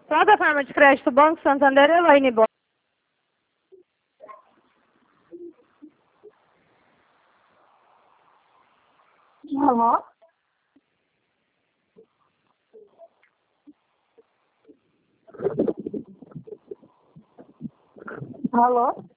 Plataforma de crédito Banco Santander, Elaine Borges. Alô? Alô?